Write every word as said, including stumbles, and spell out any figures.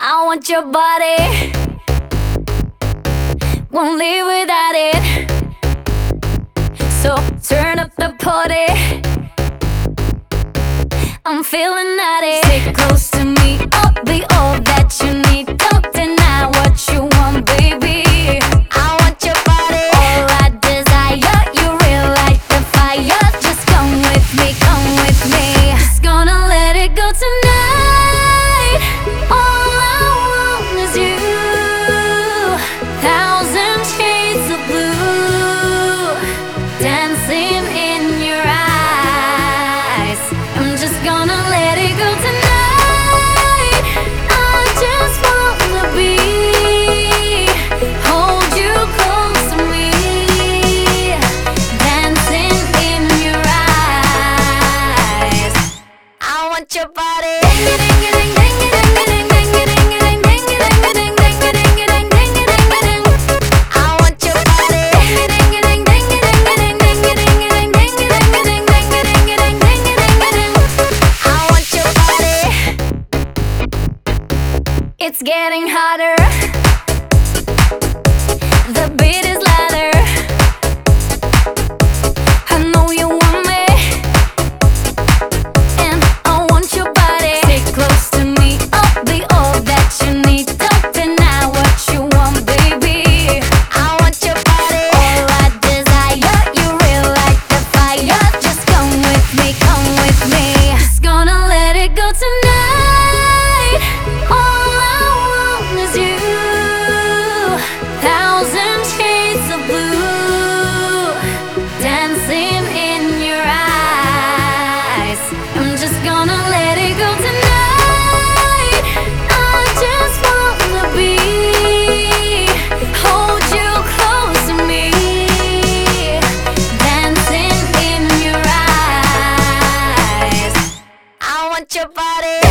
I want your body, won't live without it. So turn up the party, I'm feeling naughty. Stay close to me, I'll be all that you need. Don't deny what you want, baby. I want your body, all I desire. You real like the fire. Just come with me, come with me. Just gonna let it go tonight. All I want is you. Thousand shades of blue dancing in your eyes. I'm just gonna let it go tonight. I just wanna be, hold you close to me, dancing in your eyes. I want your body. It's getting hotter, the beat is louder. I know you want me, and I want your body. Stay close to me, I'll be all that you need. Don't deny what you want, baby. I want your body, all I desire. You real like the fire. Just come with me, come with me. Just gonna let it go tonight. All is you. Thousand shades of blue dancing in your eyes. I'm just gonna let it go tonight. I just wanna be, hold you close to me, dancing in your eyes. I want your body.